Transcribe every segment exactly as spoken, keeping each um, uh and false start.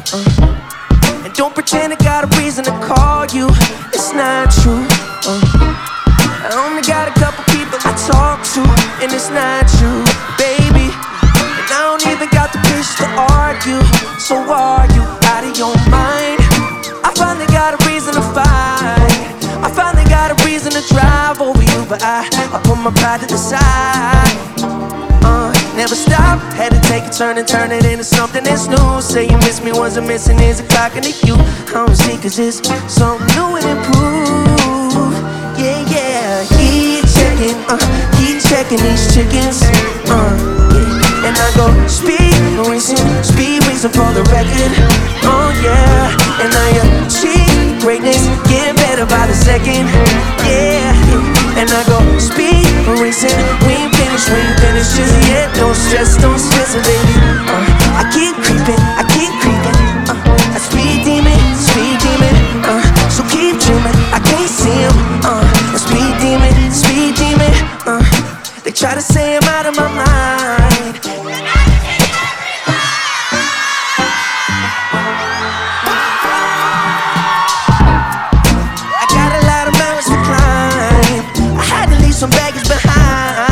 uh. And don't pretend I got a reason to call you, it's not true. uh. I only got a couple people I talk to, and it's not you, baby. And I don't even got the patience to argue. So are you out of your mind? I finally got a reason to fight. I finally got a reason to drive over you, but I, I put my pride to the side. Uh, never stop, had to take a turn and turn it into something that's new. Say you miss me, wasn't missing, is a clocking to you. I don't see, cause it's something new and improved. Yeah, yeah, keep checking, uh, keep checking these chickens, uh, yeah. And I go, speed reason, speed reason for the record, oh yeah. And I achieve greatness, get better by the second, yeah. And I go, speed reason, we ain't finished, we ain't finished just yet. Don't stress, don't stress it, baby. uh, I keep creeping, I keep creeping, uh, a speed demon, speed demon, uh, so keep dreaming, I can't see him, uh, a speed demon, speed demon, uh, they try to say I'm out of my mind. I got a lot of mountains to climb, I had to leave some baggage behind.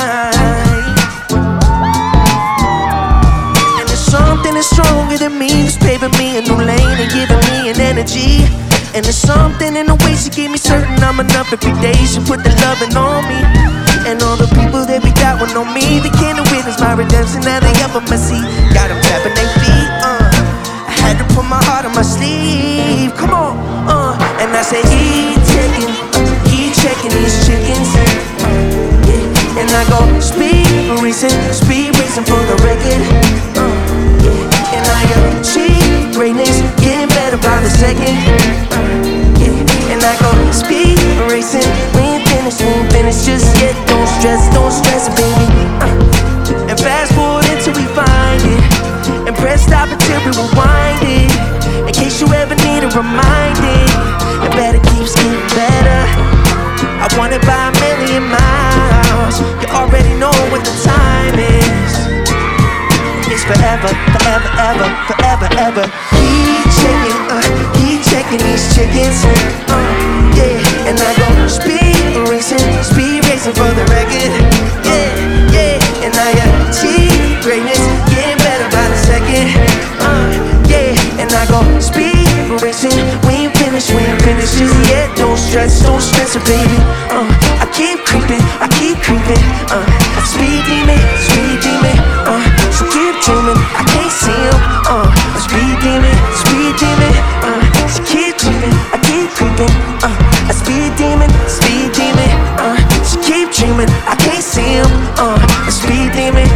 And there's something that's stronger than me, that's paving me a new lane and giving me an energy. And there's something in the way she keep me certain I'm enough every day. She put the loving on me. And all the people that be doubting on me, they can't witness my redemption, now they up on my seat. Got them tapping their feet, uh I had to put my heart on my sleeve. Come on, uh and I say, keep checking, uh, keep checking these chickens, uh, yeah. And I go, speed racing, speed racing for the record, uh, yeah. And I achieve greatness, getting better by the second, uh, yeah. And I go, speed racing, we ain't finished, we ain't finished just yet. Don't stress, don't stress it, baby, uh. And fast forward until we find it, and press stop until we rewind it. In case you ever need a reminder, it better keeps getting better. I want it by a million miles. You already know what the time is. It's forever, forever, ever, forever, ever. Keep checking, uh, keep checking these chickens, uh, yeah. And I go, speed racing, speed racing for the record, yeah, yeah. And I achieve greatness, getting better by the second, uh, yeah. And I go, speed racing, we ain't finished, we ain't finished just yet. Don't stress, don't stress it, baby, uh, I keep creeping, I keep creeping, uh, a speed demon, speed demon, uh, so keep dreaming, I can't see him, uh, a speed demon, speed demon, uh, so keep dreaming, I keep creeping, uh, a speed demon, speed demon, uh, so keep dreaming, I can't see him, uh, a speed demon.